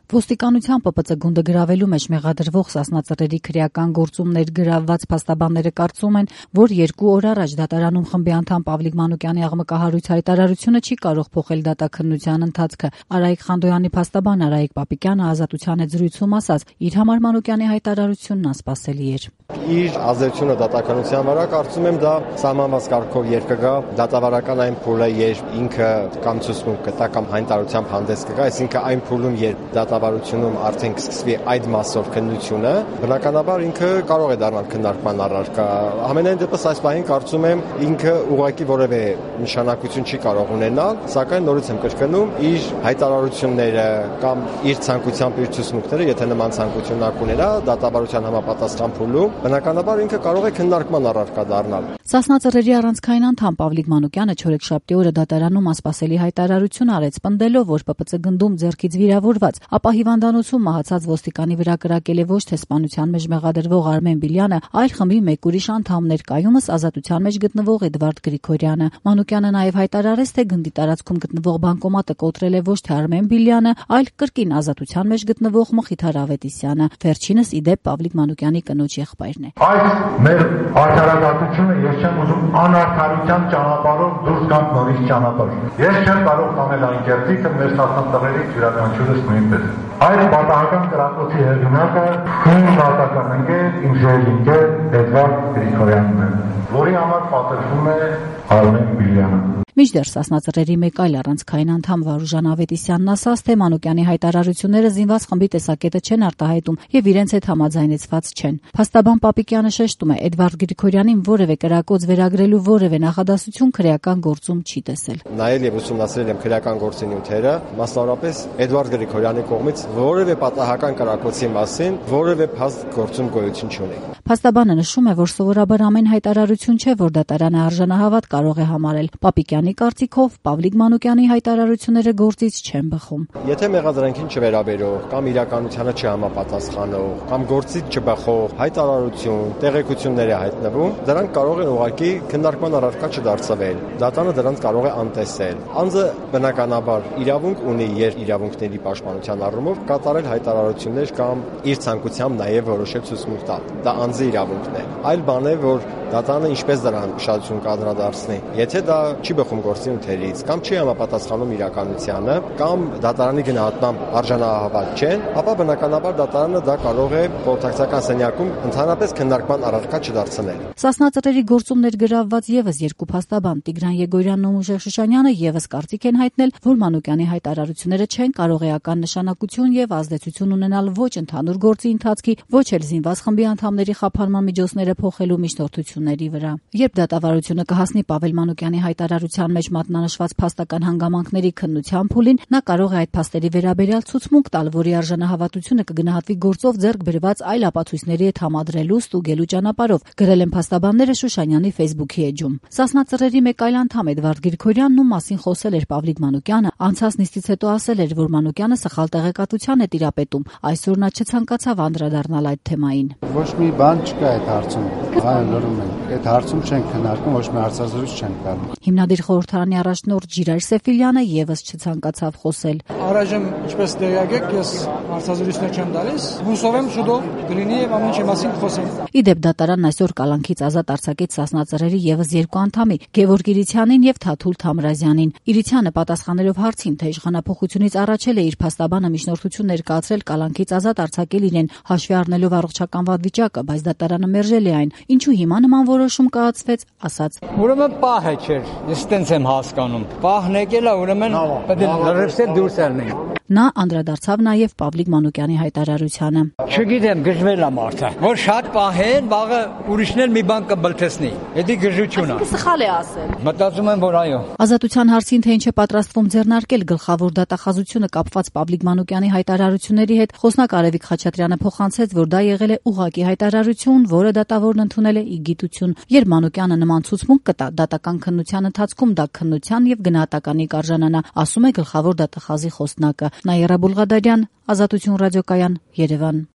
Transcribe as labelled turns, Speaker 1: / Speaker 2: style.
Speaker 1: Ոստիկանության ՊՊՑ գունդը գրավելու մեջ մեղադրվող սասնածռերի քրեական գործումներ գրավված փաստաբանները կարծում են, որ 2 օր առաջ դատարանում խմբի անդամ Պավլիկ Մանուկյանի աղմկահարույց հայտարարությունը չի կարող փոխել դատաքննության ընթացքը։ Արայիկ Խանդոյանի փաստաբան Արայիկ Պապիկյանը Ազատության հետ զրույցում ասաց, իր համար Մանուկյանի հայտարարությունն անսպասելի էր։
Speaker 2: Իր ազդեցությունը դատաքննության վրա կարծում եմ դա սահմանված կարգով երկգա դատավարական այն փուլը, երբ ինքը կամ ցուցմունք կտա կամ հայտարարությամբ հանդես կգա, այսինքն այն փուլում, երբ դատավարությունում արդեն կսկսվի այդ մասով քննությունը, բնականաբար ինքը կարող է դառնալ քննարկման առարկա։ Ամենայն դեպս այս պահին կարծում եմ ինքը ուղղակի որևէ նշանակություն չի կարող ունենալ, սակայն նորից եմ կրկնում, իր հայտարարությունները կամ իր ցանկությամբ իր ցուցմունքները, եթե նման ցանկություն ունենա դատավարության համապատասխան փուլում, բնականաբար ինքը կարող է քննարկման առարկա դառնալ։
Speaker 1: Սասնածռերի առանցքային անդամ Պավլիկ Մանուկյանը չորեքշաբթի օրը դատարանում անսպասելի հայտարարություն արեց, պնդելով, որ ՊՊՑ գնդում ձեռքից վիրավորված, ապա հիվանդանոցում մահացած ոստիկանի վրա կրակել է ոչ թե սպանության մեջ մեղադրվող Արմեն Բիլյանը, այլ խմբի մեկ ուրիշ անդամ ներկայումս ազատության մեջ գտնվող Էդվարդ Գրիգորյանը։ Մանուկյանը նաև հայտարարեց, թե գնդի տարածքում գտնվող բանկոմատը կոտրել է ոչ թե Արմեն Բիլյանը, այլ կրկին ազատության մեջ գտնվող Մխիթար Ավետիսյանը։ Վերջինս ի դեպ Պավլիկ Մանուկյանի կնոջ եղբայրն է։
Speaker 3: Այս մեր արդարադատությունը ես չեմ ուզում անարդարության ճանապարհով դուրս գանք նորից ճանապարհ։ Ես չեմ կարող տանել այն կերտիկը մեր սասնածռերի յուրաքանչյուրս նույնպես։ Այդ պատահական կրակոցի հեղինակը խումբ նատական ընկեր իմ ժողովրդի Էդվարդ Գրիգորյանն է, որի համար պատժվում է Արմեն Բիլյանը։
Speaker 1: Մինչդեռ սասնածռերի մեկ այլ առանցքային անդամ Վարուժան Ավետիսյանն ասաց, թե Մանուկյանի հայտարարությունները զինված խմբի տեսակետը չեն արտահայտում եւ իրենց հետ համաձայնեցված չեն։ Փաստաբան Պապիկյանը շեշտում է, Էդվարդ Գրիգորյանին որևէ կրակոց վերագրելու որևէ նախադասություն քրեական գործում չի տեսել։
Speaker 2: Նայել եւ ուսումնասիրել եմ քրեական գործի նյութերը, մասնավորապես Էդվարդ Գրիգորյանի կողմից որևէ պատահական կրակոցի մասին որևէ փաստ գործում գոյություն չունի։
Speaker 1: Փաստաբանը նշում է, որ սովորաբար ամեն հայտարարություն չէ, որ դատարանը արժանահավատ կարող է համարել։ Պապիկյանի կարծիքով Պավլիկ Մանուկյանի հայտարարությունները գործից չեն բխում։
Speaker 2: Եթե մեղադրանքին չվերաբերող կամ իրականությանը չհամապատասխանող կամ գործից չբխող հայտարարություն, տեղեկություններ է հայտնվում, դրանք կարող են ուղղակի քննարկման առարկա չդարձվել։ Դատանը դրանց կարող է անտեսել։ Անձը բնականաբար իրավունք ունի երբ իրավունքների պաշտպանության առումով կատարել հայտարարություններ կամ իր ցանկությամբ նաև որոշել ցուցմունք տալ։ Դա անձի իրավունքն է։ Այլ բան է, որ դատանը ինչպես դրան ուշադրություն կադրադարձնի։ Եթե դա չի բխում գործի նյութերից կամ չի համապատասխանում իրականությանը կամ դատարանի գնահատմամբ արժանահավատ չեն, ապա բնականաբար դատարանը դա կարող է խորհրդակցական սենյակում ընդհանրապես քննարկման առարկա չդարձնել։
Speaker 1: Սասնածռերի գործումներ գրավված եւս 2 փաստաբան Տիգրան Եգորյանն ու Ուժեղ Շուշանյանը եւս կարծիք են հայտնել, որ Մանուկյանի հայտարարությունները չեն կարող էական նշանակություն եւ ազդեցություն ունենալ ոչ ընդհանուր գործի ընթացքի, ոչ էլ զինված խմբի անդամների խափանման միջոցները փոխելու միջնորդությունների վրա։ Երբ դատավարությունը կհասնի Պավել Մանուկյանի հայտարարության մեջ մատնանշված փաստական հանգամանքների քննության փուլին, նա կարող է այդ փաստերի վերաբերյալ ցուցմունք տալ, որի արժանահավատությունը կգնահատվի գործով ձեռք բերված այլ ապացույցների հետ համադրելու, ստուգելու ճանապարհով, գրել են փաստաբանները Շուշանյանի Facebook-ի էջում։ Սասնածռերի մեկ այլ անդամ Էդվարդ Գրիգորյանն ում մասին խոսել էր Պավլիկ Մանուկյանը, անցած նիստից հետո ասել էր, որ Մանուկյանը սխալ տեղեկատվության է տիրապետում։ Այսօր նա չցանկացավ անդրադառնալ այդ թեմային։
Speaker 4: Ոչ մի բան չկա այդ հարցում։ Այո, լրում են։ Այդ հարցում չեն քննարկում, ոչ մի հարցազրույց չեն կանում։
Speaker 1: Հիմնադիր խորհրդարանի առաջնորդ Ժիրայր Սեֆիլյանը եւս չցանկացավ խոսել։
Speaker 5: Առայժմ ինչպես տեղյակ եք, ես հարցազրույցներ չեմ տալիս։ Հուսով եմ շուտով կլինի եւ ամեն ինչի մասին խոսենք։
Speaker 1: Ի դեպ դատարանն այսօր կալանքից ազատ արձակեց սասնածռերի եւս 2 անդամի՝ Գևորգ Իրիցյանին եւ Թաթուլ Թամրազյանին։ Իրիցյանը պատասխանելով հարցին, թե իշխանափոխությունից առաջել է իր փաստաբանը միջնորդություն ներկայացրել կալանքից ազատ արձակել իրեն, հաշվի առնելով առողջական վատ վիճակը, բայց դատարանը մերժել է այն։ Ինչու հիմա նման որոշում կայացվեց, ասաց.
Speaker 6: Ուրեմն պահ է չէր, ես տենց եմ հասկանում։ Պահն եկել է, ուրեմն պետք է լրիվ դուրս ելնենք։
Speaker 1: Նա անդրադարձավ նաև Պավլիկ Մանուկյանի հայտարարությանը։
Speaker 6: Չգիտեմ, գժվել է մարդը, որ շատ պահեն, վաղը ուրիշն էլ մի բան կբլթեսնի։ Դա գժություն է։
Speaker 1: Սխալ է ասել։
Speaker 6: Մտածում եմ, որ այո։
Speaker 1: Ազատության հարցին, թե ինչ է պատրաստվում ձեռնարկել գլխավոր դատախազությունը կապված Պավլիկ Մանուկյանի հայտարարությունների հետ, խոսնակ Արևիկ Խաչատրյանը փոխանցեց, որ դա եղել է ուղղակի հայտարարություն, որը դատավորն ընդունել է ի գիտություն։ Երբ Մանուկյանը նման ցուցմունք կտա, դատական քննության ընթացքում դա քննության եւ գնահատականի կարժանանա, ասում է գլխավոր դատախազի խոսնակը։ Նաիրա Բուլղադարյան, Ազատություն ռադիոկայան, Երևան։